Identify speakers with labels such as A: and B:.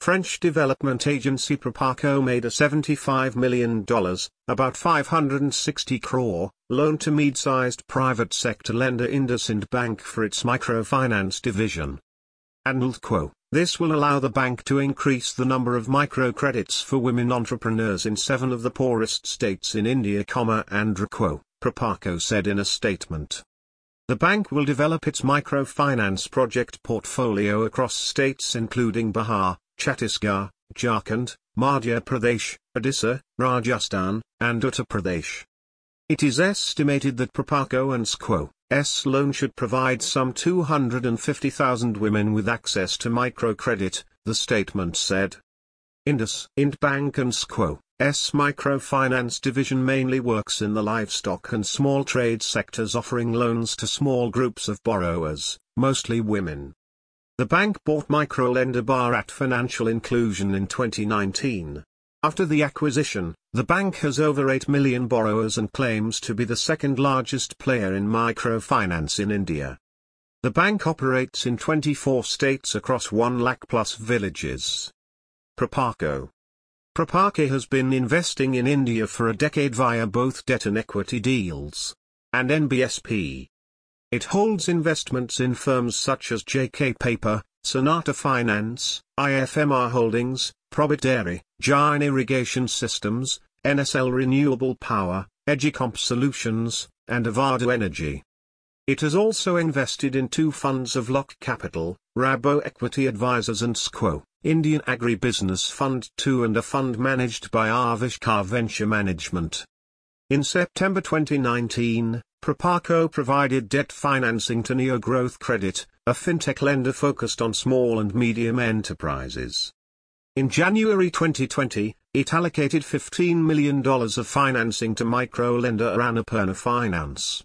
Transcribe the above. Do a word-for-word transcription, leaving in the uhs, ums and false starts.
A: French development agency Proparco made a seventy-five million dollars, about five hundred sixty crore, loan to mid-sized private sector lender IndusInd Bank for its microfinance division. And quote, this will allow the bank to increase the number of microcredits for women entrepreneurs in seven of the poorest states in India, and quote, Proparco said in a statement. The bank will develop its microfinance project portfolio across states including Bihar, Chhattisgarh, Jharkhand, Madhya Pradesh, Odisha, Rajasthan, and Uttar Pradesh. It is estimated that Proparco and S Q O's loan should provide some two hundred fifty thousand women with access to microcredit, the statement said. IndusInd Bank and S Q O's microfinance division mainly works in the livestock and small trade sectors, offering loans to small groups of borrowers, mostly women. The bank bought microlender Bharat Financial Inclusion in twenty nineteen. After the acquisition, the bank has over eight million borrowers and claims to be the second largest player in microfinance in India. The bank operates in twenty-four states across one lakh plus villages. Proparco. Proparco has been investing in India for a decade via both debt and equity deals, and N B S P. It holds investments in firms such as J K Paper, Sonata Finance, I F M R Holdings, Probit Dairy, Jain Irrigation Systems, N S L Renewable Power, Edgicomp Solutions, and Avada Energy. It has also invested in two funds of Lock Capital, Rabo Equity Advisors and S Q O, Indian Agribusiness Fund two, and a fund managed by Avishkar Venture Management. In September twenty nineteen, Proparco provided debt financing to Neo Growth Credit, a fintech lender focused on small and medium enterprises. In January twenty twenty, it allocated fifteen million dollars of financing to micro lender Annapurna Finance.